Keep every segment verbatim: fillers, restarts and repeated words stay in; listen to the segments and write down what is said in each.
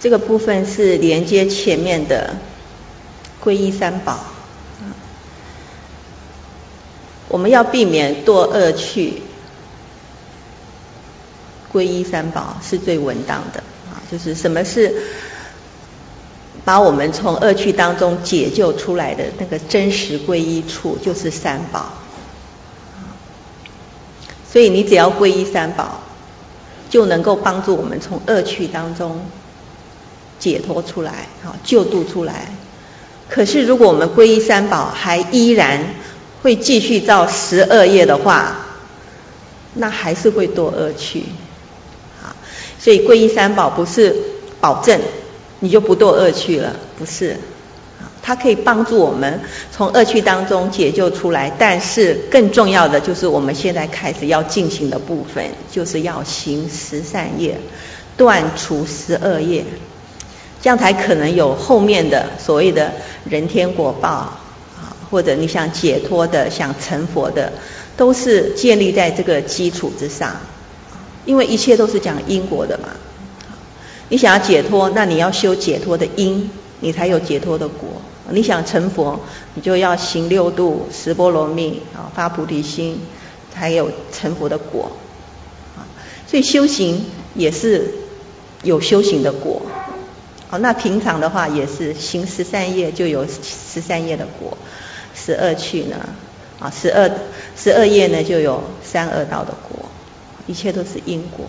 这个部分是连接前面的皈依三宝。我们要避免堕恶趣，皈依三宝是最稳当的啊。就是什么是把我们从恶趣当中解救出来的那个真实皈依处，就是三宝。所以你只要皈依三宝，就能够帮助我们从恶趣当中解脱出来，救度出来。可是如果我们皈依三宝还依然会继续造十恶业的话，那还是会堕恶趣。所以皈依三宝不是保证你就不堕恶趣了，不是，它可以帮助我们从恶趣当中解救出来，但是更重要的就是我们现在开始要进行的部分，就是要行十善业，断除十恶业，这样才可能有后面的所谓的人天果报，或者你想解脱的、想成佛的，都是建立在这个基础之上。因为一切都是讲因果的嘛。你想要解脱，那你要修解脱的因，你才有解脱的果。你想成佛，你就要行六度、十波罗蜜，发菩提心，才有成佛的果。所以修行也是有修行的果。那平常的话也是行十善业就有十善业的果，十恶趣呢，啊，十恶十恶业呢就有三恶道的果。一切都是因果，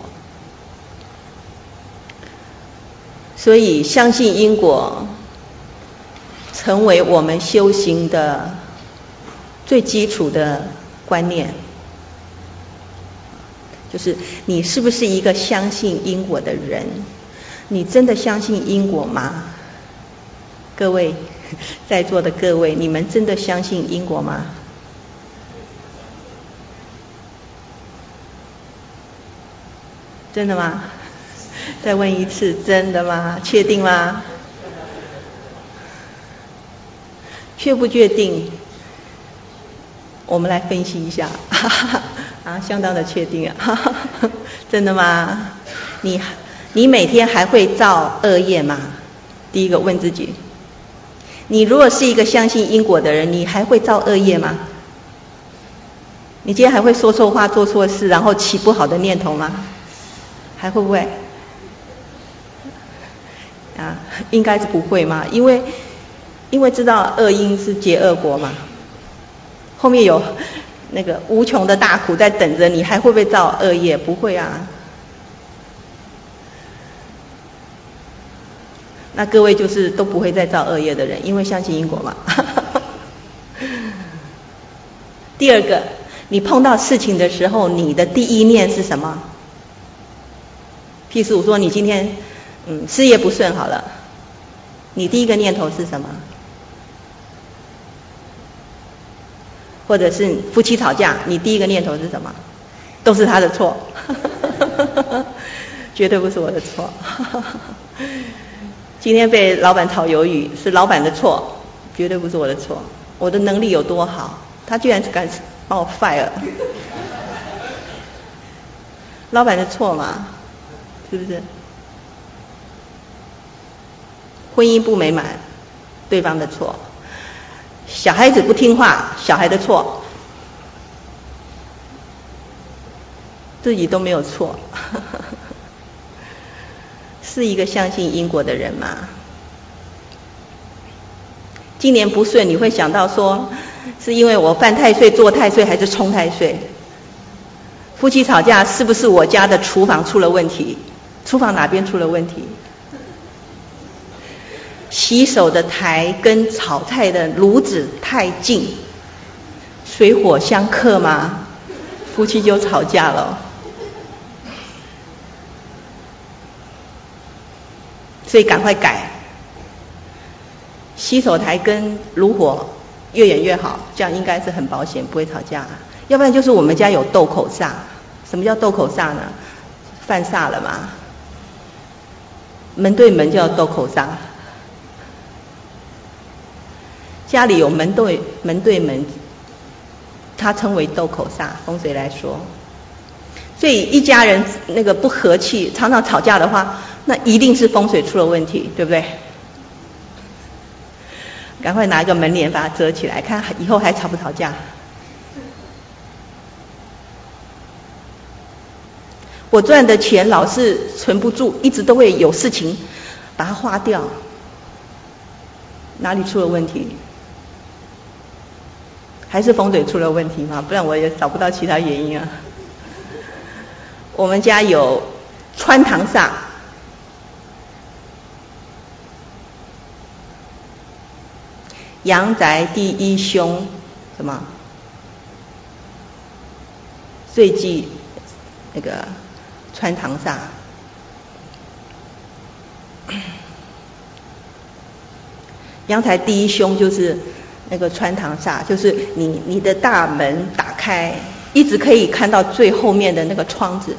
所以相信因果成为我们修行的最基础的观念。就是你是不是一个相信因果的人？你真的相信因果吗？各位在座的各位，你们真的相信因果吗？真的吗？再问一次，真的吗？确定吗？确不确定？我们来分析一下。啊，相当的确定啊。真的吗？你你每天还会造恶业吗？第一个问自己。你如果是一个相信因果的人，你还会造恶业吗？你今天还会说错话、做错事，然后起不好的念头吗？还会不会？啊，应该是不会嘛，因为因为知道恶因是结恶果嘛，后面有那个无穷的大苦在等着你，还会不会造恶业？不会啊。那各位就是都不会再造恶业的人，因为相信因果嘛。第二个，你碰到事情的时候，你的第一念是什么？譬如说你今天嗯事业不顺好了，你第一个念头是什么？或者是夫妻吵架，你第一个念头是什么？都是他的错。绝对不是我的错。今天被老板炒鱿鱼，是老板的错，绝对不是我的错。我的能力有多好，他居然敢把我 fire。老板的错嘛，是不是？婚姻不美满，对方的错；小孩子不听话，小孩的错，自己都没有错。是一个相信因果的人吗？今年不顺，你会想到说，是因为我犯太岁、做太岁，还是冲太岁？夫妻吵架，是不是我家的厨房出了问题？厨房哪边出了问题？洗手的台跟炒菜的炉子太近，水火相克吗？夫妻就吵架了。所以赶快改，洗手台跟炉火越远越好，这样应该是很保险，不会吵架。要不然就是我们家有斗口煞。什么叫斗口煞呢？犯煞了嘛。门对门叫斗口煞。家里有门对门对门，它称为斗口煞，风水来说。所以一家人那个不和气，常常吵架的话， 那一定是风水出了问题，对不对？赶快拿一个门帘把它遮起来，看以后还吵不吵架。我赚的钱老是存不住，一直都会有事情把它花掉，哪里出了问题？还是风水出了问题吗？不然我也找不到其他原因啊。我们家有穿堂煞，阳宅第一凶什么？岁忌那个穿堂煞。阳宅第一凶就是那个穿堂煞，就是你你的大门打开，一直可以看到最后面的那个窗子，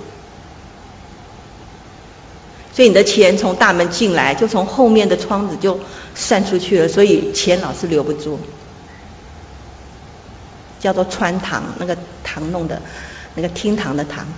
所以你的钱从大门进来，就从后面的窗子就散出去了，所以钱老是留不住，叫做穿堂，那个堂弄的，那个厅堂的堂。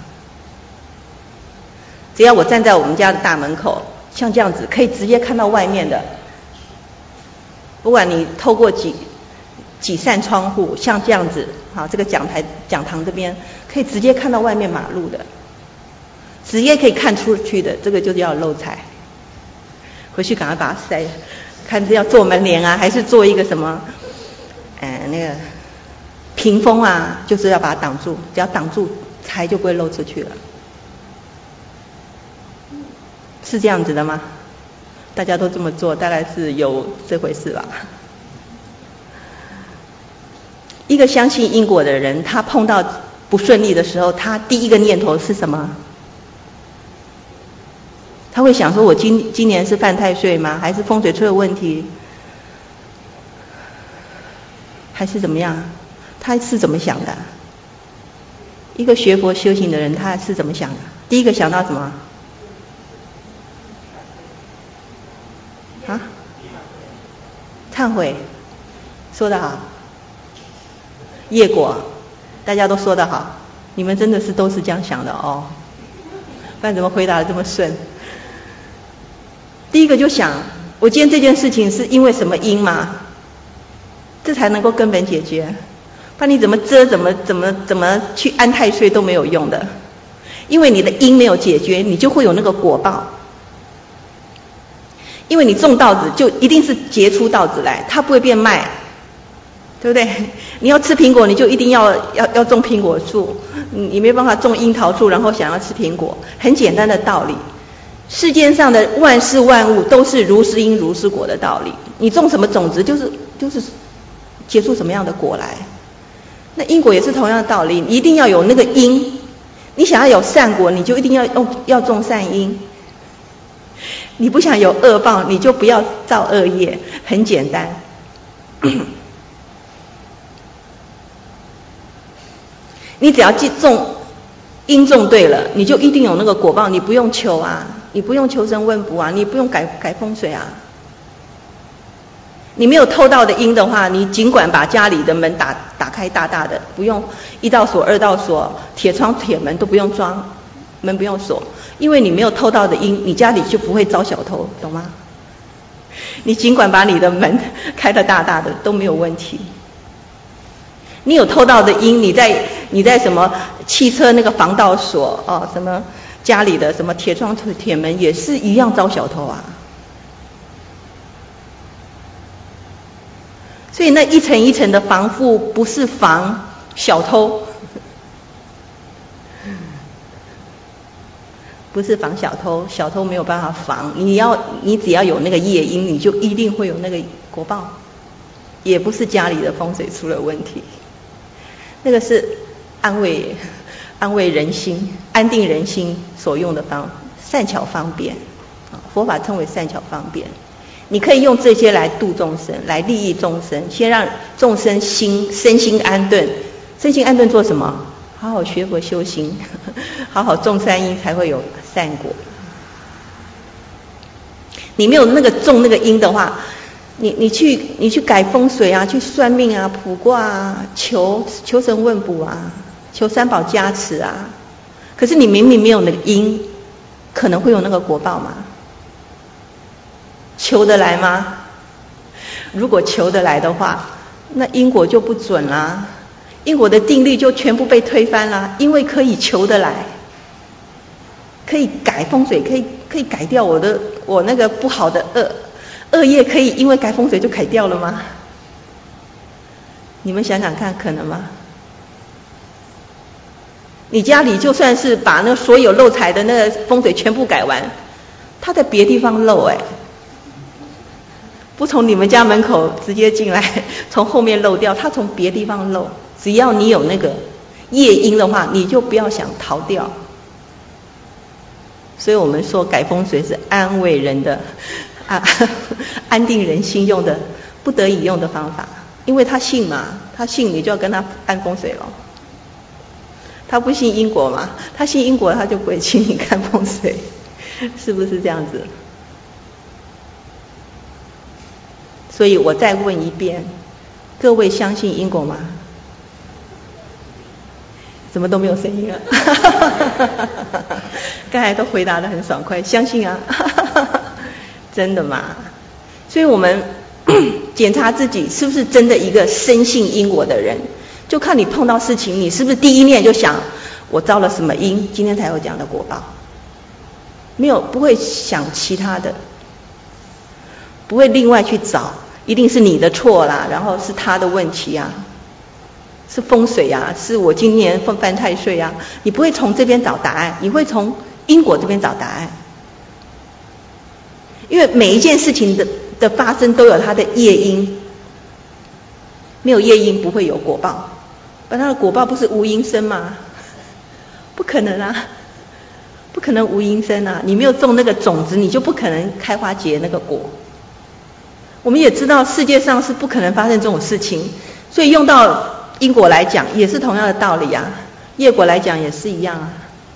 只要我站在我们家的大门口，像这样子，可以直接看到外面的，不管你透过几几扇窗户，像这样子，好，这个讲台讲堂这边可以直接看到外面马路的，直接可以看出去的，这个就叫漏财。回去赶快把它塞，看是要做门帘啊，还是做一个什么，呃，那个屏风啊，就是要把它挡住，只要挡住，财就不会漏出去了。是这样子的吗？大家都这么做，大概是有这回事吧。一个相信因果的人，他碰到不顺利的时候，他第一个念头是什么？他会想说，我今今年是犯太岁吗？还是风水出了问题？还是怎么样？他是怎么想的？一个学佛修行的人，他是怎么想的？第一个想到什么？啊？忏悔，说得好。业果，大家都说得好，你们真的是都是这样想的哦，不然怎么回答得这么顺？第一个就想，我今天这件事情是因为什么因吗？这才能够根本解决，不然你怎么遮怎么怎么怎么去安太岁都没有用的，因为你的因没有解决，你就会有那个果报。因为你种稻子就一定是结出稻子来，它不会变麦，对不对？你要吃苹果，你就一定要要要种苹果树，你没办法种樱桃树，然后想要吃苹果，很简单的道理。世间上的万事万物都是如是因如是果的道理，你种什么种子，就是就是结出什么样的果来。那因果也是同样的道理，你一定要有那个因，你想要有善果，你就一定要用要种善因。你不想有恶报，你就不要造恶业，很简单。你只要种因种对了，你就一定有那个果报，你不用求啊，你不用求神问卜啊，你不用改改风水啊。你没有偷到的因的话，你尽管把家里的门打打开大大的，不用一道锁二道锁，铁窗铁门都不用装，门不用锁，因为你没有偷到的因，你家里就不会遭小偷，懂吗？你尽管把你的门开得大大的都没有问题。你有偷到的因，你在你在什么汽车那个防盗锁哦，什么家里的什么铁窗铁门也是一样遭小偷啊。所以那一层一层的防护不是防小偷，不是防小偷，小偷没有办法防，你要你只要有那个业因，你就一定会有那个果报，也不是家里的风水出了问题，那个是安慰安慰人心、安定人心所用的方善巧方便，佛法称为善巧方便。你可以用这些来度众生，来利益众生，先让众生心身心安顿。身心安顿做什么？好好学佛修行，好好种善因，才会有善果。你没有那个种那个因的话，你你去你去改风水啊，去算命啊，卜卦啊，求求神问卜啊，求三宝加持啊，可是你明明没有那个因，可能会有那个果报嘛？ 求得来吗？如果求得来的话，那因果就不准啦，因果的定律就全部被推翻啦，因为可以求得来，可以改风水，可以可以改掉我的我那个不好的恶恶业，可以因为改风水就改掉了吗？你们想想看，可能吗？你家里就算是把那所有漏财的那个风水全部改完，他在别地方漏哎，不从你们家门口直接进来，从后面漏掉，他从别地方漏。只要你有那个业因的话，你就不要想逃掉。所以我们说改风水是安慰人的啊，安定人心用的不得已用的方法。因为他信嘛，他信你就要跟他看风水了。他不信因果嘛，他信因果他就不会请你看风水，是不是这样子？所以我再问一遍，各位相信因果吗？怎么都没有声音了？刚才都回答得很爽快，相信啊，真的吗？所以我们检查自己是不是真的一个深信因果的人，就看你碰到事情，你是不是第一念就想我造了什么因，今天才有这样的果报，没有不会想其他的，不会另外去找，一定是你的错啦，然后是他的问题啊，是风水啊，是我今年犯太岁啊，你不会从这边找答案，你会从因果这边找答案，因为每一件事情的的发生都有它的业因，没有业因不会有果报，而它的果报不是无因生吗？不可能啊，不可能无因生啊！你没有种那个种子，你就不可能开花结那个果。我们也知道世界上是不可能发生这种事情，所以用到因果来讲也是同样的道理啊，业果来讲也是一样啊，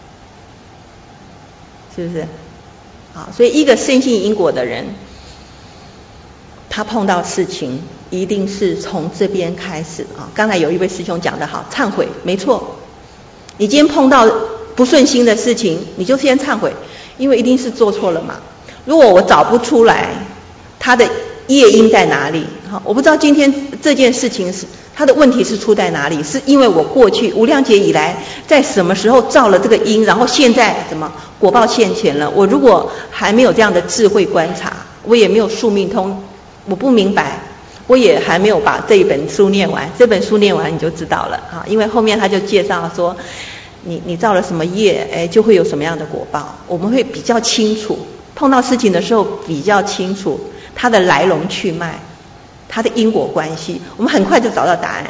是不是？好，所以一个深信因果的人，他碰到事情一定是从这边开始啊。刚才有一位师兄讲得好，忏悔，没错。你今天碰到不顺心的事情，你就先忏悔，因为一定是做错了嘛。如果我找不出来他的业因在哪里，好，我不知道今天这件事情是他的问题是出在哪里，是因为我过去无量劫以来在什么时候造了这个因，然后现在什么果报现前了。我如果还没有这样的智慧观察，我也没有宿命通，我不明白，我也还没有把这一本书念完，这本书念完你就知道了啊，因为后面他就介绍说你你造了什么业，哎，就会有什么样的果报，我们会比较清楚，碰到事情的时候比较清楚它的来龙去脉，它的因果关系，我们很快就找到答案。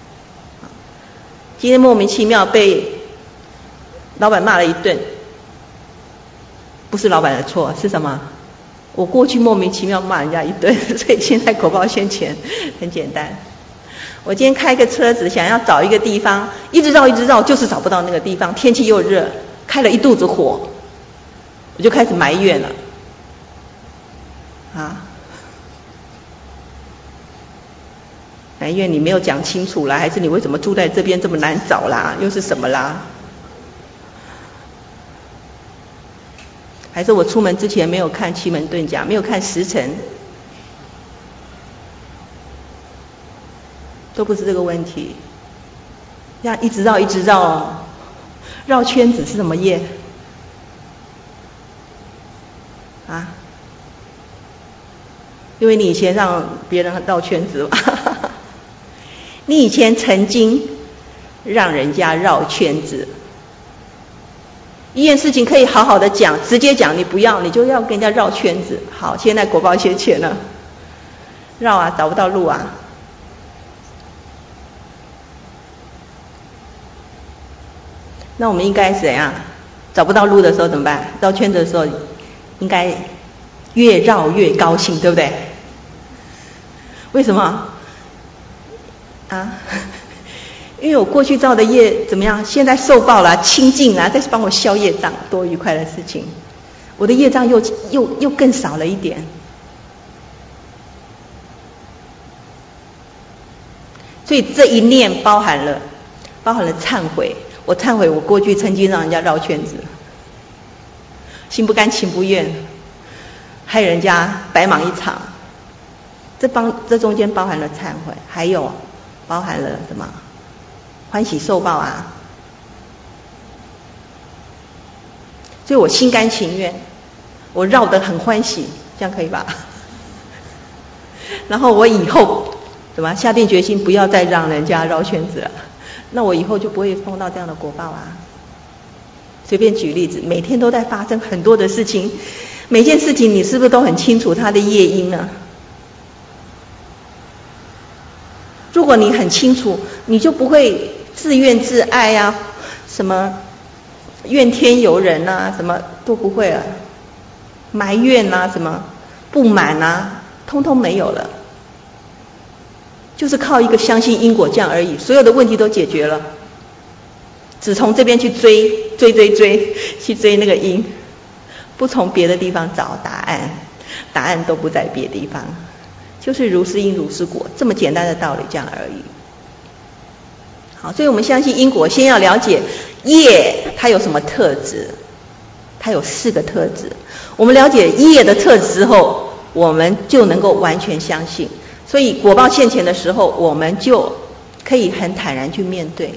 今天莫名其妙被老板骂了一顿，不是老板的错，是什么？我过去莫名其妙骂人家一顿，所以现在果报现前，很简单。我今天开个车子想要找一个地方，一直绕一直绕，就是找不到那个地方，天气又热，开了一肚子火，我就开始埋怨了啊，埋怨你没有讲清楚啦，还是你为什么住在这边这么难找啦，又是什么啦？还是我出门之前没有看奇门遁甲，没有看时辰，都不是这个问题。这样一直绕一直绕，绕圈子是什么业？啊？因为你以前让别人绕圈子嘛，你以前曾经让人家绕圈子。一件事情可以好好的讲，直接讲，你不要，你就要跟人家绕圈子。好，现在果报现前了，绕啊，找不到路啊。那我们应该怎样？找不到路的时候怎么办？绕圈子的时候，应该越绕越高兴，对不对？为什么？啊？因为我过去造的业怎么样？现在受报了，清净了，再帮我消业障，多愉快的事情！我的业障又又又更少了一点。所以这一念包含了，包含了忏悔。我忏悔，我过去曾经让人家绕圈子，心不甘情不愿， 害人家白忙一场。这帮这中间包含了忏悔，还有包含了什么？欢喜受报啊！所以我心甘情愿，我绕得很欢喜，这样可以吧？然后我以后怎么下定决心不要再让人家绕圈子了，那我以后就不会碰到这样的果报啊。随便举例子，每天都在发生很多的事情，每件事情你是不是都很清楚它的业因呢？如果你很清楚，你就不会自怨自艾啊，什么怨天尤人啊，什么都不会了，埋怨啊，什么不满啊，通通没有了，就是靠一个相信因果这样而已，所有的问题都解决了。只从这边去追追追追，去追那个因，不从别的地方找答案，答案都不在别的地方。就是如是因如是果，这么简单的道理这样而已。好，所以我们相信因果，先要了解业它有什么特质，它有四个特质。我们了解业的特质之后，我们就能够完全相信，所以果报现前的时候，我们就可以很坦然去面对。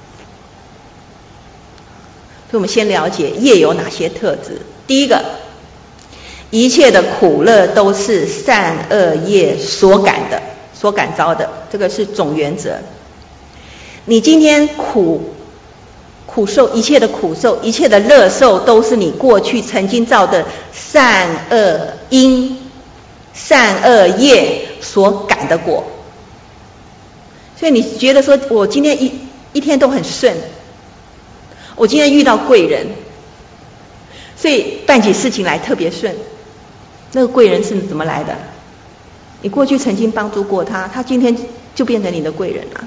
所以我们先了解业有哪些特质。第一个，一切的苦乐都是善恶业所感的，所感召的，这个是总原则。你今天苦苦受，一切的苦受，一切的乐受，都是你过去曾经造的善恶因、善恶业所感的果。所以你觉得说，我今天一一天都很顺，我今天遇到贵人，所以办起事情来特别顺。那个贵人是怎么来的？你过去曾经帮助过他，他今天就变成你的贵人了。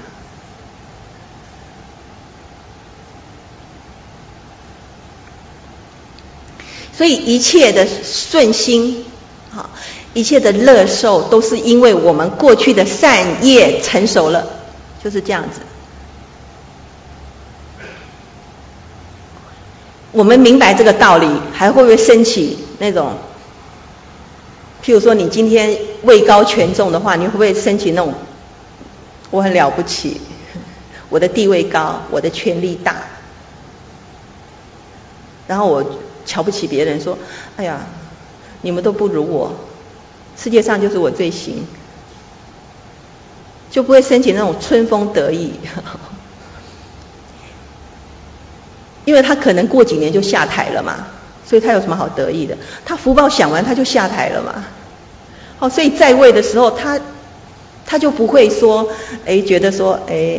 所以一切的顺心，好，一切的乐受，都是因为我们过去的善业成熟了，就是这样子。我们明白这个道理，还会不会升起那种？譬如说你今天位高权重的话，你会不会升起那种我很了不起，我的地位高，我的权力大，然后我瞧不起别人，说哎呀你们都不如我，世界上就是我最行，就不会升起那种春风得意。因为他可能过几年就下台了嘛，所以他有什么好得意的？他福报享完他就下台了嘛。好，所以在位的时候，他他就不会说，哎，觉得说，哎，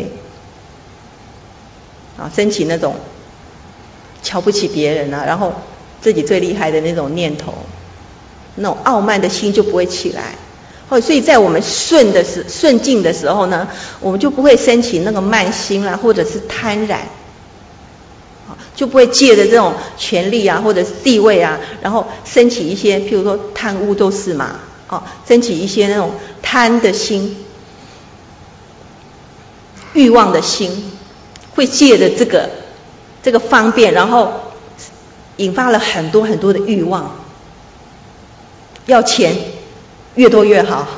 啊，升起那种瞧不起别人啊，然后自己最厉害的那种念头，那种傲慢的心就不会起来。哦，所以在我们顺的时顺境的时候呢，我们就不会升起那个慢心啦，或者是贪婪。就不会借着这种权力啊，或者是地位啊，然后升起一些，譬如说贪污都是嘛，哦，升起一些那种贪的心、欲望的心，会借着这个这个方便，然后引发了很多很多的欲望，要钱越多越好。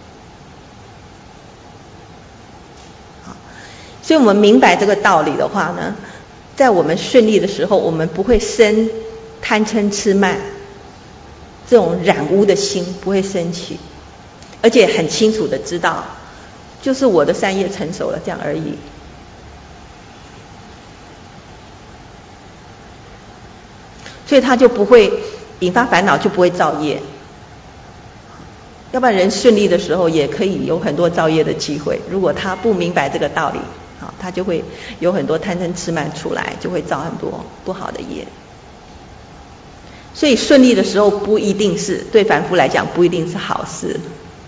好，所以我们明白这个道理的话呢，在我们顺利的时候，我们不会生贪嗔痴慢这种染污的心，不会升起，而且很清楚的知道，就是我的善业成熟了，这样而已。所以他就不会引发烦恼，就不会造业。要不然人顺利的时候，也可以有很多造业的机会。如果他不明白这个道理，好，他就会有很多贪嗔痴慢出来，就会造很多不好的业。所以顺利的时候不一定是，对凡夫来讲不一定是好事。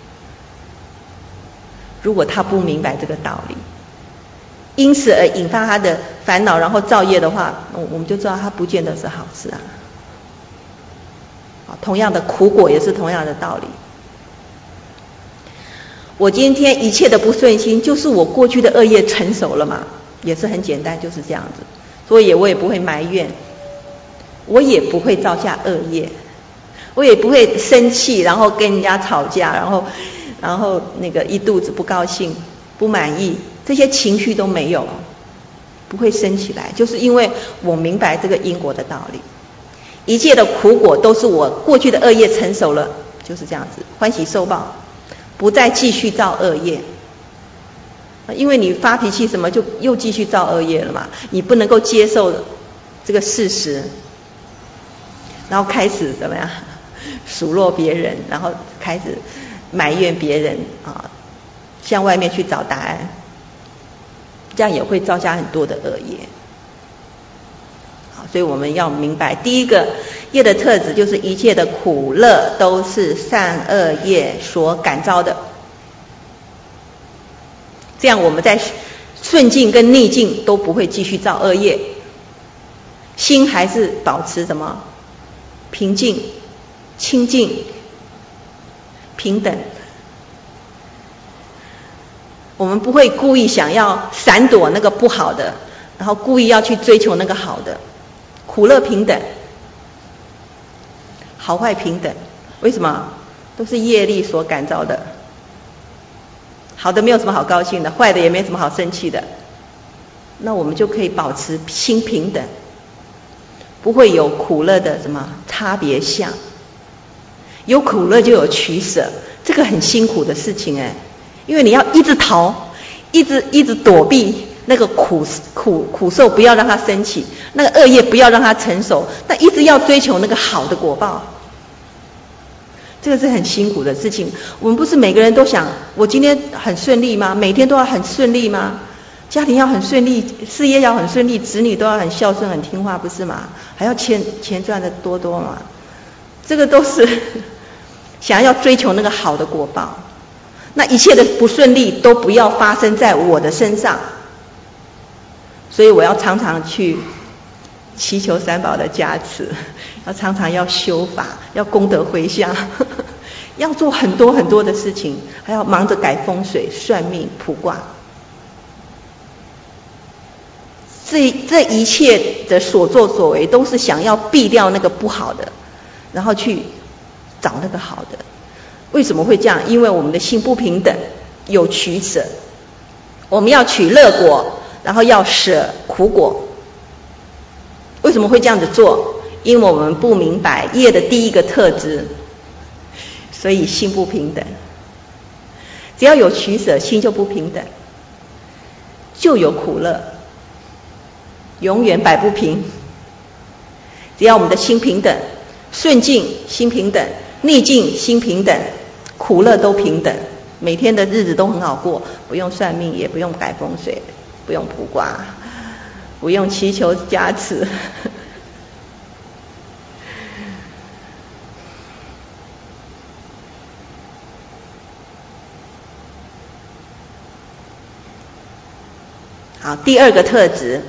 如果他不明白这个道理，因此而引发他的烦恼，然后造业的话，我们就知道他不见得是好事啊。同样的苦果也是同样的道理。我今天一切的不顺心，就是我过去的恶业成熟了嘛，也是很简单，就是这样子。所以我也不会埋怨，我也不会造下恶业， 我也不会生气，然后跟人家吵架，然后然后那个一肚子不高兴、不满意，这些情绪都没有，不会生起来，就是因为我明白这个因果的道理。一切的苦果都是我过去的恶业成熟了，就是这样子，欢喜受报，不再继续造恶业。因为你发脾气什么就又继续造恶业了嘛，你不能够接受这个事实，然后开始怎么样数落别人，然后开始埋怨别人啊，向外面去找答案，这样也会造下很多的恶业。好，所以我们要明白，第一个业的特质就是一切的苦乐都是善恶业所感召的。这样我们在顺境跟逆境都不会继续造恶业，心还是保持什么平静、清净、平等。我们不会故意想要闪躲那个不好的，然后故意要去追求那个好的。苦乐平等，好坏平等。为什么？都是业力所感召的。好的没有什么好高兴的，坏的也没什么好生气的，那我们就可以保持心平等，不会有苦乐的什么差别相。有苦乐就有取舍，这个很辛苦的事情哎，因为你要一直逃，一直一直躲避那个苦苦苦受，不要让它升起，那个恶业不要让它成熟，但一直要追求那个好的果报。这个是很辛苦的事情。我们不是每个人都想我今天很顺利吗？每天都要很顺利吗？家庭要很顺利，事业要很顺利，子女都要很孝顺很听话，不是吗？还要钱钱赚得多多嘛？这个都是想要追求那个好的果报。那一切的不顺利都不要发生在我的身上，所以我要常常去祈求三宝的加持，要常常要修法，要功德回向，要做很多很多的事情，还要忙着改风水、算命、卜卦。这这一切的所作所为，都是想要避掉那个不好的，然后去找那个好的。为什么会这样？因为我们的心不平等，有取舍。我们要取乐果，然后要舍苦果。为什么会这样子做？因为我们不明白业的第一个特质，所以心不平等。只要有取舍，心就不平等，就有苦乐，永远摆不平。只要我们的心平等，顺境心平等，逆境心平等，苦乐都平等，每天的日子都很好过，不用算命，也不用改风水，不用卜卦，不用祈求加持。好，第二个特质，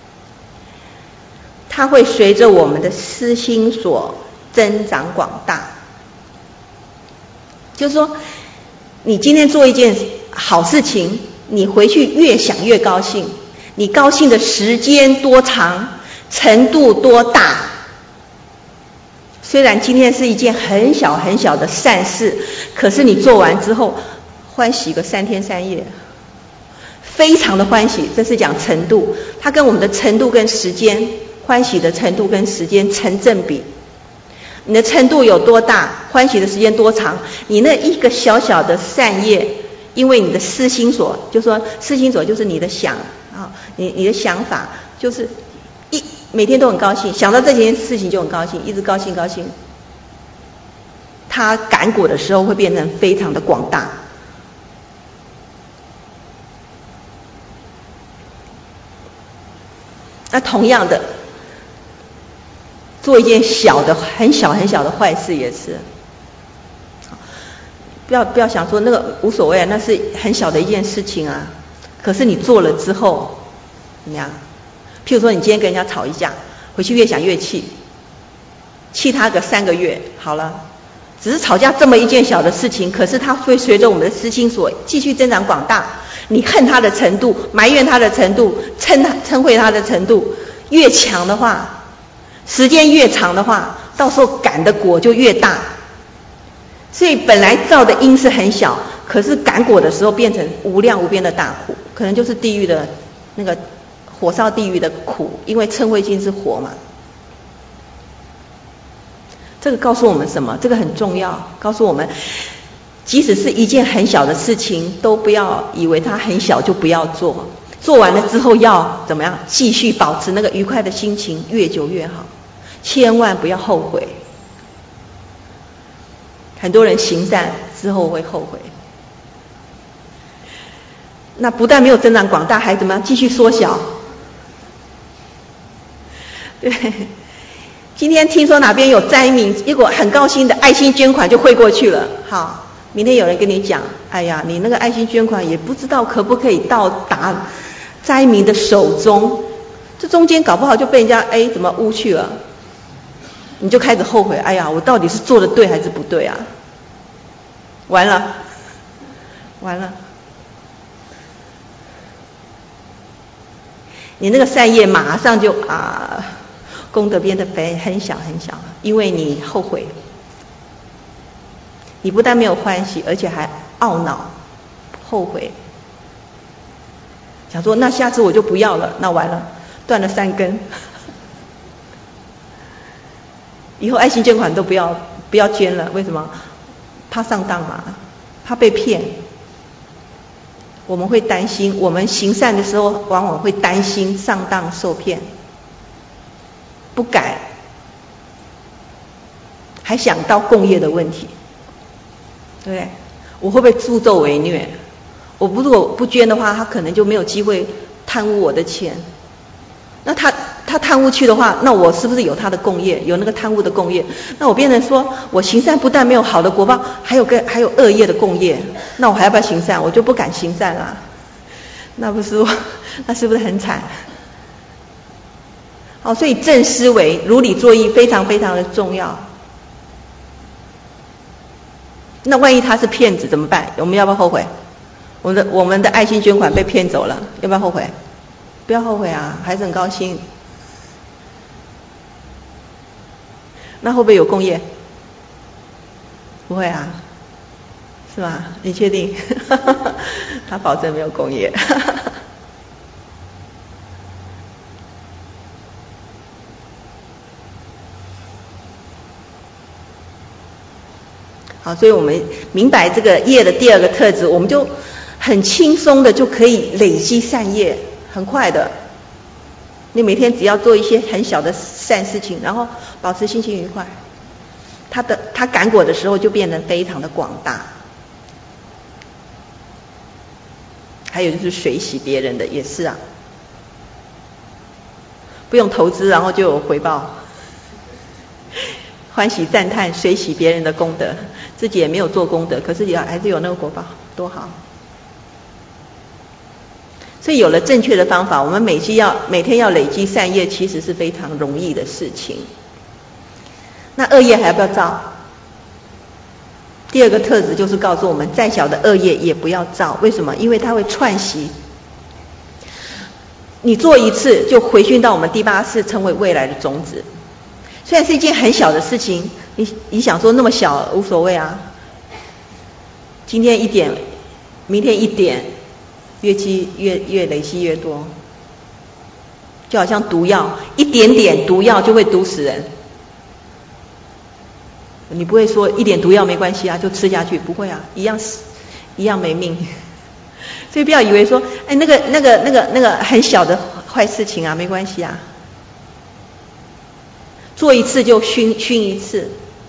它会随着我们的思心所增长广大。就是说，你今天做一件好事情，你回去越想越高兴，你高兴的时间多长，程度多大。虽然今天是一件很小很小的善事，可是你做完之后，欢喜个三天三夜，非常的欢喜。这是讲程度，它跟我们的程度跟时间，欢喜的程度跟时间成正比。你的程度有多大，欢喜的时间多长，你那一个小小的善业，因为你的思心所，就说思心所就是你的想啊，你你的想法就是一每天都很高兴，想到这件事情就很高兴，一直高兴高兴，它感果的时候会变成非常的广大。那同样的，做一件小的很小很小的坏事也是，不要不要想说那个无所谓啊，那是很小的一件事情啊。可是你做了之后怎么样？譬如说你今天跟人家吵一架，回去越想越气，气他个三个月好了，只是吵架这么一件小的事情，可是它会随着我们的思心所继续增长广大。你恨他的程度，埋怨他的程度，称他称谓他的程度越强的话，时间越长的话， 到时候感的果就越大。所以本来造的因是很小，可是感果的时候变成无量无边的大苦，可能就是地狱的那个火烧地狱的苦，因为嗔恚心是火嘛。这个告诉我们什么？这个很重要，告诉我们，即使是一件很小的事情，都不要以为它很小就不要做，做完了之后要怎么样？继续保持那个愉快的心情，越久越好，千万不要后悔。很多人行善之后会后悔，那不但没有增长广大，还怎么样？继续缩小。对，今天听说哪边有灾民，结果很高兴的爱心捐款就汇过去了。好，明天有人跟你讲，哎呀，你那个爱心捐款也不知道可不可以到达灾民的手中，这中间搞不好就被人家哎怎么污去了。你就开始后悔，哎呀，我到底是做的对还是不对啊？完了，完了，你那个善业马上就啊，功德变得很很小很小，因为你后悔，你不但没有欢喜，而且还懊恼、后悔，想说那下次我就不要了，那完了，断了三根。以后爱心捐款都不要不要捐了，为什么？怕上当嘛，怕被骗。我们会担心，我们行善的时候往往会担心上当受骗，不改，还想到共业的问题，对不对？我会不会助纣为虐？我不如果不捐的话，他可能就没有机会贪污我的钱。那他他贪污去的话，那我是不是有他的共业，有那个贪污的共业？那我变成说我行善不但没有好的果报，还有个还有恶业的共业，那我还要不要行善？我就不敢行善啦。那不是我，那是不是很惨？好，所以正思维、如理作意非常非常的重要。那万一他是骗子怎么办？我们要不要后悔？我们的我们的爱心捐款被骗走了，要不要后悔？不要后悔啊，还是很高兴。那会不会有共业？不会啊，是吧？你确定？他保证没有共业。好，所以我们明白这个业的第二个特质，我们就很轻松的就可以累积善业，很快的。你每天只要做一些很小的善事情，然后保持心情愉快，他的他感果的时候就变得非常的广大。还有就是随喜别人的也是啊，不用投资然后就有回报，欢喜赞叹随喜别人的功德，自己也没有做功德，可是也还是有那个果报，多好。所以有了正确的方法，我们每期要每天要累积善业，其实是非常容易的事情。那恶业还要不要造？第二个特质就是告诉我们，再小的恶业也不要造。为什么？因为它会串习。你做一次就回训到我们第八世，成为未来的种子。虽然是一件很小的事情，你你想说那么小无所谓啊。今天一点，明天一点。越积越越累积越多，就好像毒药，一点点毒药就会毒死人。你不会说一点毒药没关系啊，就吃下去，不会啊，一样死，一样没命。所以不要以为说，哎，那个那个那个那个很小的坏事情啊，没关系啊，做一次就熏熏一次，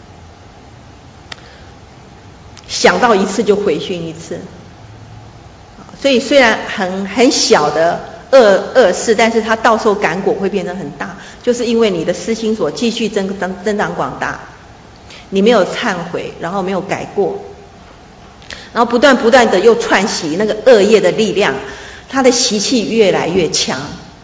想到一次就回熏一次。所以虽然很很小的恶恶事，但是它到时候感果会变得很大，就是因为你的私心所继续增增增长广大，你没有忏悔，然后没有改过，然后不断不断的又串习那个恶业的力量，它的习气越来越强。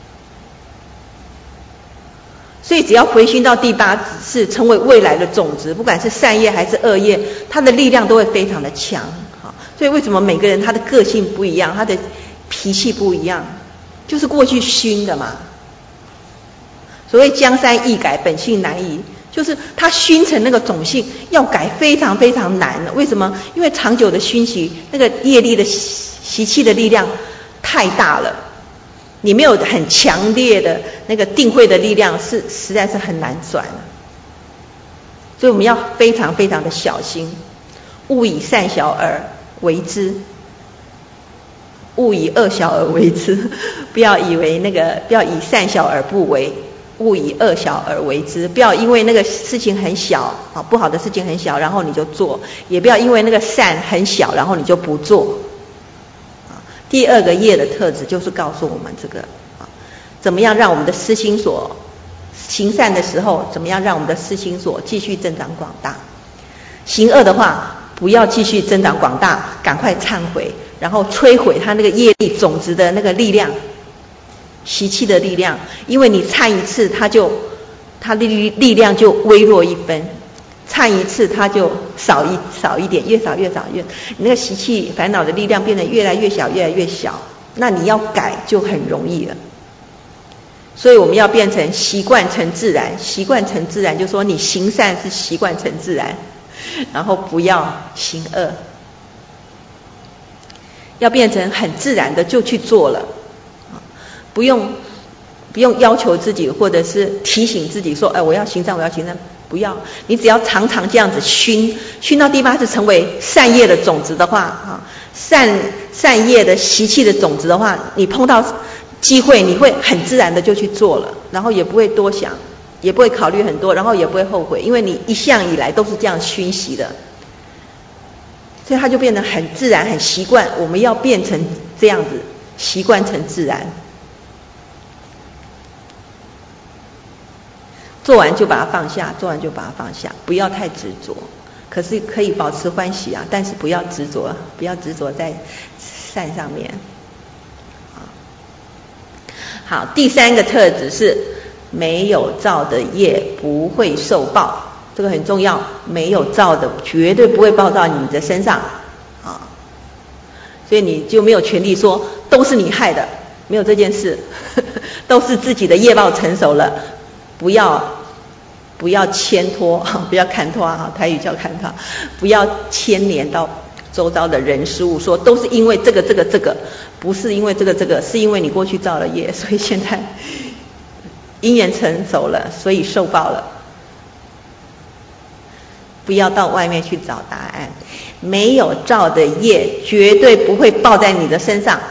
所以只要回熏到第八世，成为未来的种子，不管是善业还是恶业，它的力量都会非常的强。所以为什么每个人他的个性不一样，他的脾气不一样，就是过去熏的嘛。所谓江山易改，本性难移， 就是它熏成那个种性要改非常非常难了。为什么？因为长久的熏习，那个业力的习气的力量太大了，你没有很强烈的那个定慧的力量，是实在是很难转的。所以我们要非常非常的小心，勿以善小而为之，勿以恶小而为之。不要以为那个，不要以善小而不为。勿以恶小而为之，不要因为那个事情很小啊，不好的事情很小，然后你就做；也不要因为那个善很小，然后你就不做。啊，第二个业的特质就是告诉我们这个啊，怎么样让我们的思心所行善的时候，怎么样让我们的思心所继续增长广大；行恶的话，不要继续增长广大，赶快忏悔，然后摧毁它那个业力种子的那个力量。习气的力量，因为你忏一次，它就它力力量就微弱一分；忏一次，它就少一少一点，越少越少越，你那个习气烦恼的力量变得越来越小，越来越小。那你要改就很容易了。所以我们要变成习惯成自然，习惯成自然，就说你行善是习惯成自然，然后不要行恶，要变成很自然的就去做了。不用不用要求自己，或者是提醒自己说，哎，我要行善，我要行善。不要，你只要常常这样子熏，熏到第八次成为善业的种子的话，啊，善善业的习气的种子的话，你碰到机会，你会很自然的就去做了，然后也不会多想，也不会考虑很多，然后也不会后悔，因为你一向以来都是这样熏习的，所以它就变得很自然、很习惯。我们要变成这样子，习惯成自然。做完就把它放下，做完就把它放下，不要太执着。可是可以保持欢喜啊，但是不要执着，不要执着在善上面。好，第三个特质是没有造的业不会受报，这个很重要。没有造的绝对不会报到你的身上啊，所以你就没有权利说都是你害的，没有这件事，呵呵，都是自己的业报成熟了。不要不要牵拖，不要看拖啊，台语叫看拖，不要牵连到周遭的人事物，说都是因为这个这个这个，不是因为这个这个，是因为你过去造了业，所以现在因缘成熟了，所以受报了。不要到外面去找答案，没有造的业绝对不会报在你的身上。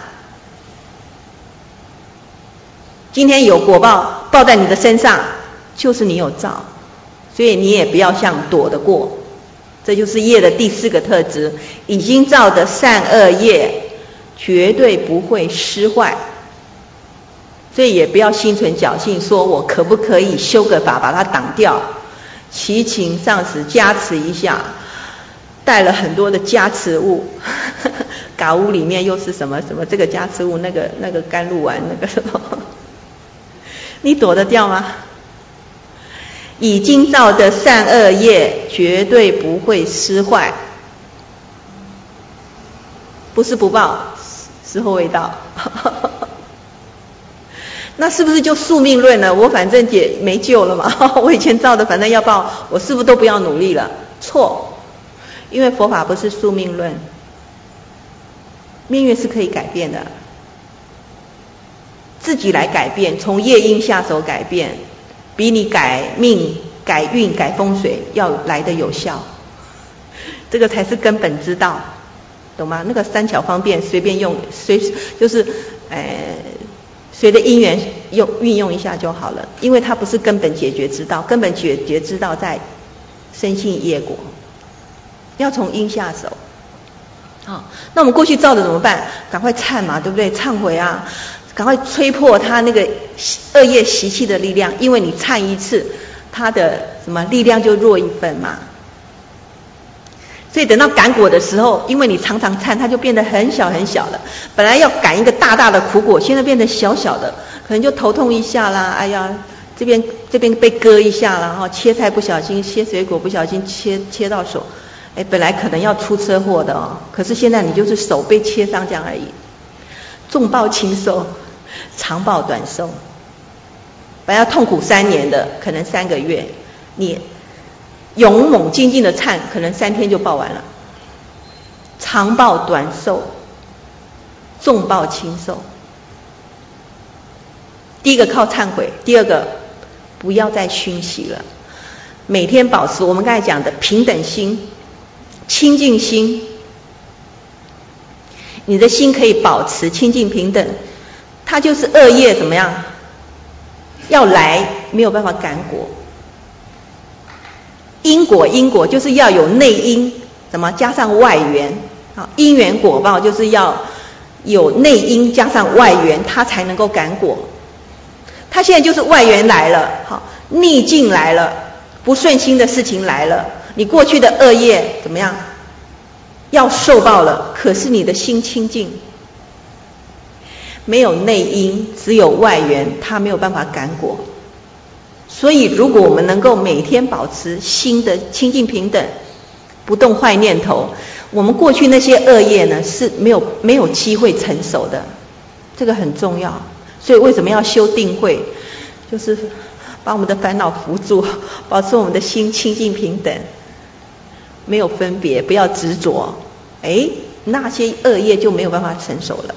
今天有果报报在你的身上，就是你有造，所以你也不要想躲得过。这就是业的第四个特质，已经造的善恶业绝对不会失坏，所以也不要心存侥幸，说我可不可以修个法把它挡掉，祈请上师加持一下，带了很多的加持物，呵呵，嘎屋里面又是什么什么这个加持物，那个那个甘露丸，那个什么，你躲得掉吗？已经造的善恶业绝对不会失坏，不是不报，时候未到。那是不是就宿命论了？我反正也没救了嘛，我以前造的反正要报，我是不是都不要努力了？错，因为佛法不是宿命论，命运是可以改变的，自己来改变，从业因下手改变，比你改命、改运、改风水要来的有效，这个才是根本之道，懂吗？那个三巧方便随便用，随就是呃随着因缘用运用一下就好了，因为它不是根本解决之道，根本解决之道在深信业果，要从因下手。好，那我们过去造的怎么办？赶快忏嘛，对不对？忏悔啊！赶快吹破他那个恶业习气的力量，因为你忏一次，他的什么力量就弱一分嘛。所以等到感果的时候，因为你常常忏，它就变得很小很小了。本来要感一个大大的苦果，现在变得小小的，可能就头痛一下啦，哎呀，这边这边被割一下啦，哈，切菜不小心，切水果不小心切切到手，哎，本来可能要出车祸的哦，可是现在你就是手被切伤这样而已。重报轻收，长报短收。本来要痛苦三年的，可能三个月，你勇猛精进的忏，可能三天就报完了。长报短寿，重报轻受。第一个靠忏悔，第二个不要再熏习了，每天保持我们刚才讲的平等心、清净心。你的心可以保持清净平等，它就是恶业怎么样？要来没有办法赶果。因果因果就是要有内因，怎么加上外缘？啊，因缘果报就是要有内因加上外缘，它才能够赶果。它现在就是外缘来了，好，逆境来了，不顺心的事情来了，你过去的恶业怎么样？要受报了，可是你的心清净，没有内因，只有外缘，它没有办法赶果。所以如果我们能够每天保持心的清净平等，不动坏念头，我们过去那些恶业呢是没有没有机会成熟的，这个很重要。所以为什么要修定慧？就是把我们的烦恼扶住，保持我们的心清净平等，没有分别，不要执着，哎，那些恶业就没有办法成熟了。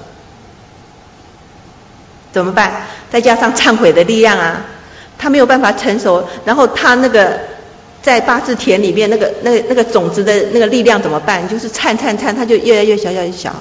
怎么办？再加上忏悔的力量啊，他没有办法成熟，然后他那个在八字田里面那个那个那个种子的那个力量怎么办？就是忏忏忏，它就越来越小，越来越小。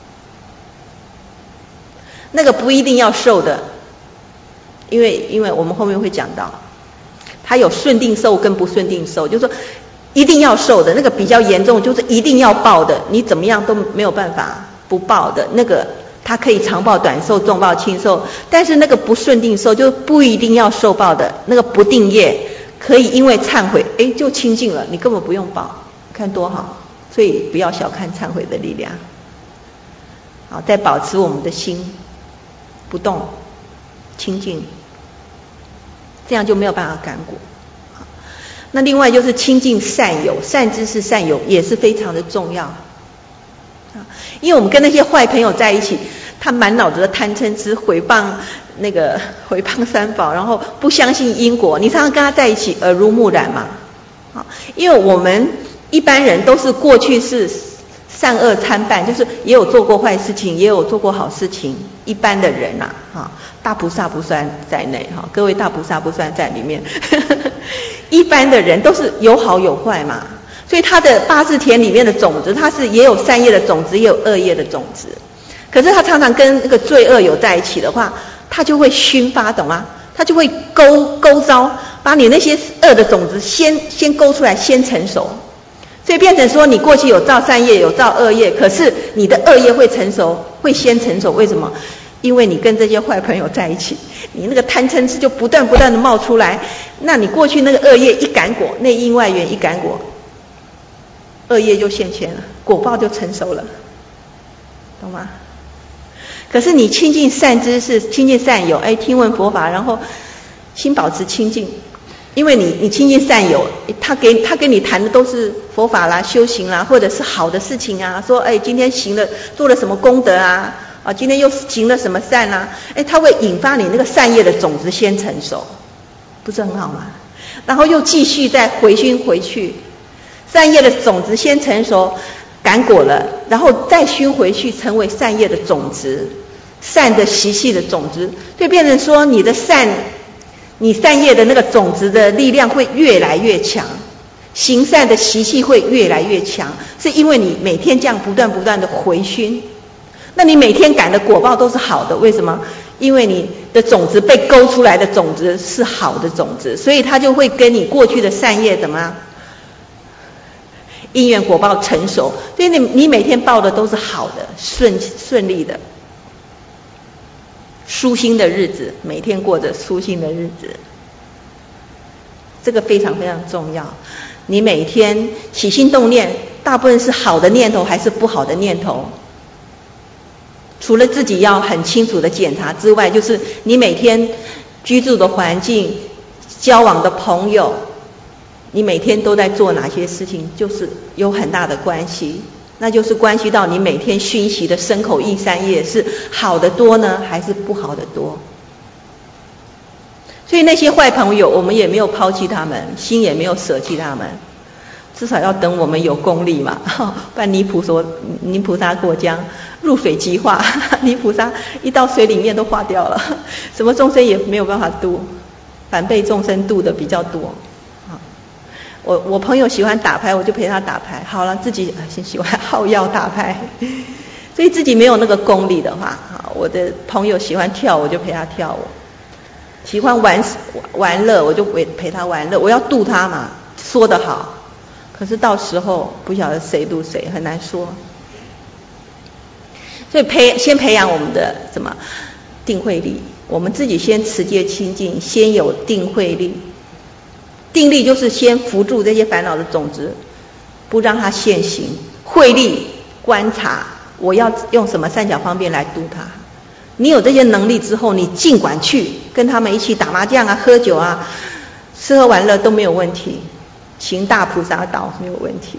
那个不一定要受的，因为因为我们后面会讲到，它有顺定受跟不顺定受，就是说一定要受的那个比较严重，就是一定要报的，你怎么样都没有办法不报的那个，它可以长报短寿、重报轻受。但是那个不顺定受就不一定要受报的，那个不定业可以因为忏悔，哎，就清净了，你根本不用报，看多好。所以不要小看忏悔的力量。好，再保持我们的心不动清净，这样就没有办法赶果。那另外就是亲近善友，善知识善友也是非常的重要。因为我们跟那些坏朋友在一起，他满脑子的贪嗔痴，毁谤那个毁谤三宝，然后不相信因果，你常常跟他在一起耳濡目染嘛。因为我们一般人都是过去是善恶参半，就是也有做过坏事情，也有做过好事情，一般的人啊，哈，大菩萨不算在内哈，各位大菩萨不算在里面，一般的人都是有好有坏嘛，所以他的八字田里面的种子，他是也有善业的种子，也有恶业的种子，可是他常常跟那个罪恶有在一起的话，他就会熏发，懂吗？他就会勾勾招，把你那些恶的种子先先勾出来，先成熟。所以变成说你过去有造善业有造恶业，可是你的恶业会成熟，会先成熟。为什么？因为你跟这些坏朋友在一起，你那个贪嗔痴就不断不断的冒出来，那你过去那个恶业一感果，内因外缘一感果，恶业就现前了，果报就成熟了，懂吗？可是你亲近善知识，亲近善友，哎，听闻佛法，然后心保持清净。因为你你亲近善友，他给他跟你谈的都是佛法啦、修行啦，或者是好的事情啊，说哎今天行了做了什么功德啊，啊今天又行了什么善啊，哎他会引发你那个善业的种子先成熟，不是很好吗？然后又继续再回熏回去，善业的种子先成熟，感果了，然后再熏回去成为善业的种子，善的习气的种子，就变成说你的善。你善业的那个种子的力量会越来越强，行善的习气会越来越强，是因为你每天这样不断不断的回熏，那你每天感的果报都是好的，为什么？因为你的种子被勾出来的种子是好的种子，所以它就会跟你过去的善业怎么样？因缘果报成熟，所以你你每天报的都是好的、顺顺利的。舒心的日子，每天过着舒心的日子，这个非常非常重要。你每天起心动念，大部分是好的念头还是不好的念头？除了自己要很清楚的检查之外，就是你每天居住的环境、交往的朋友，你每天都在做哪些事情，就是有很大的关系。那就是关系到你每天熏习的身口意三业是好的多呢，还是不好的多？所以那些坏朋友，我们也没有抛弃他们，心也没有舍弃他们， 至少要等我们有功力嘛，不然泥菩萨泥菩萨过江入水即化，泥菩萨一到水里面都化掉了，什么众生也没有办法度，反被众生度的比较多。我我朋友喜欢打牌，我就陪他打牌。好了，自己很喜欢好药打牌，所以自己没有那个功力的话，我的朋友喜欢跳，我就陪他跳舞；喜欢玩玩乐，我就陪陪他玩乐。我要度他嘛，说得好，可是到时候不晓得谁度谁，很难说。所以培先培养我们的什么定慧力，我们自己先持戒清净，先有定慧力。定力就是先扶住这些烦恼的种子，不让它现行。慧力观察，我要用什么三角方便来度它。你有这些能力之后，你尽管去跟他们一起打麻将啊、喝酒啊、吃喝玩乐都没有问题，行大菩萨道没有问题。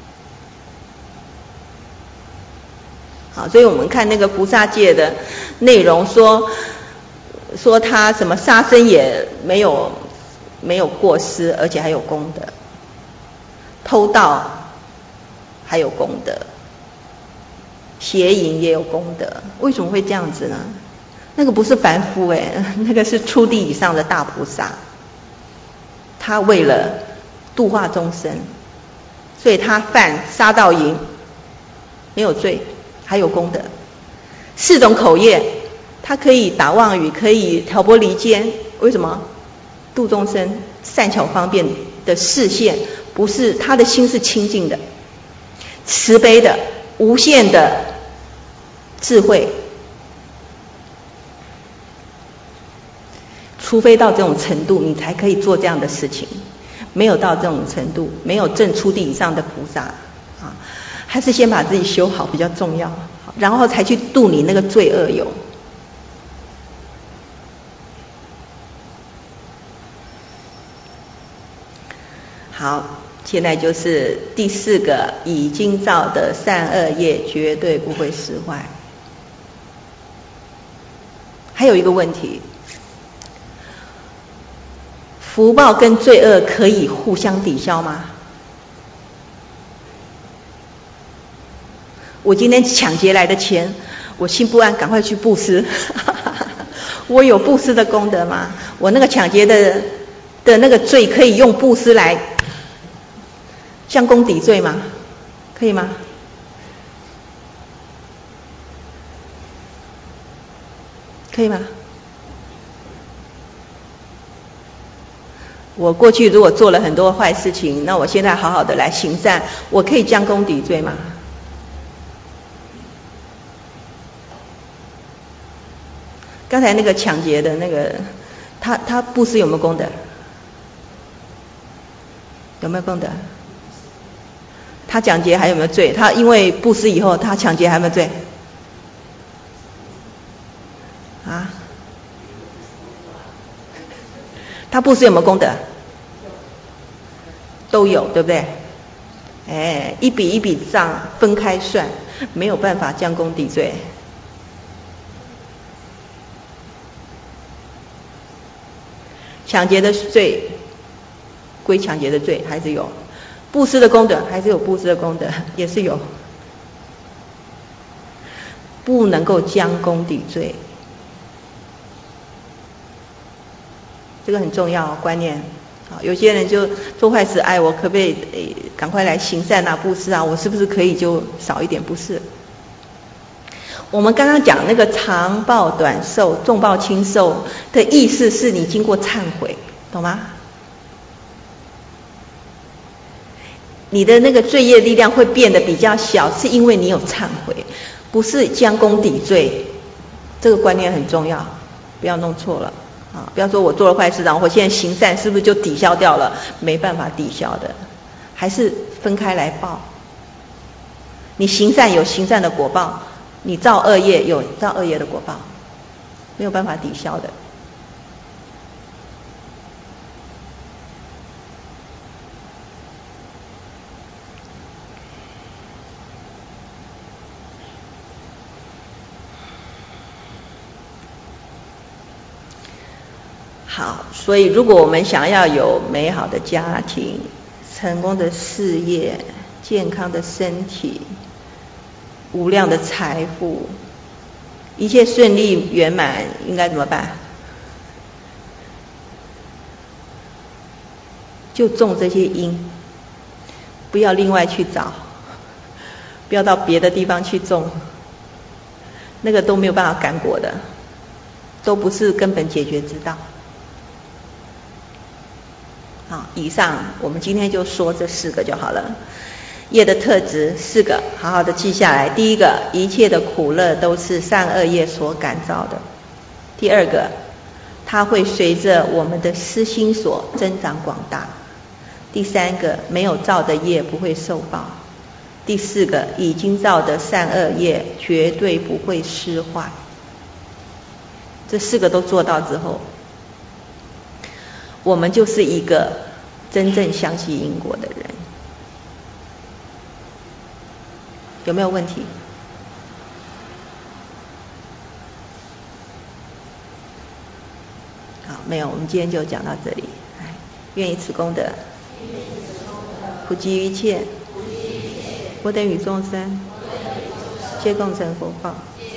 好，所以我们看那个菩萨戒的内容说，说他什么杀生也没有。没有过失，而且还有功德；偷盗还有功德，邪淫也有功德。为什么会这样子呢？那个不是凡夫哎，那个是初地以上的大菩萨，他为了度化众生，所以他犯杀盗淫没有罪，还有功德。四种口业，他可以打妄语，可以挑拨离间，为什么？度众生善巧方便的视线，不是他的心是清净的、慈悲的、无限的智慧。除非到这种程度，你才可以做这样的事情。没有到这种程度，没有证初地以上的菩萨啊，还是先把自己修好比较重要，然后才去度你那个罪恶友。好，现在就是第四个，已经造的善恶业绝对不会释坏。还有一个问题，福报跟罪恶可以互相抵消吗？我今天抢劫来的钱，我心不安，赶快去布施，我有布施的功德吗？我那个抢劫的的那个罪可以用布施来将功抵罪吗？可以吗？可以吗？我过去如果做了很多坏事情，那我现在好好的来行善，我可以将功抵罪吗？刚才那个抢劫的那个，他他布施有没有功德？有没有功德？他抢劫还有没有罪？他因为布施以后，他抢劫还有没有罪？啊？他布施有没有功德？都有，对不对？哎，一笔一笔账分开算，没有办法将功抵罪。抢劫的罪归抢劫的罪还是有，布施的功德还是有布施的功德，也是有，不能够将功抵罪，这个很重要观念。好，有些人就做坏事，哎，我可不可以诶赶快来行善啊，布施啊，我是不是可以就少一点布施？我们刚刚讲那个长报短受、重报轻受的意思是你经过忏悔，懂吗？你的那个罪业力量会变得比较小，是因为你有忏悔，不是将功抵罪。这个观念很重要，不要弄错了啊！不要说我做了坏事，然后我现在行善，是不是就抵消掉了？没办法抵消的，还是分开来报。你行善有行善的果报，你造恶业有造恶业的果报，没有办法抵消的。好，所以如果我们想要有美好的家庭， 成功的事业、健康的身体、无量的财富，一切顺利圆满，应该怎么办？就种这些因，不要另外去找，不要到别的地方去种，那个都没有办法感果的，都不是根本解决之道。好，以上我们今天就说这四个就好了。业的特质四个，好好的记下来。第一个，一切的苦乐都是善恶业所感召的。第二个，它会随着我们的思心所增长广大。第三个，没有造的业不会受报。第四个，已经造的善恶业绝对不会失坏。这四个都做到之后，我们就是一个真正相信因果的人。有没有问题？好，没有，我们今天就讲到这里。愿以此功德，普及于一切，我等与众生，皆共成佛报。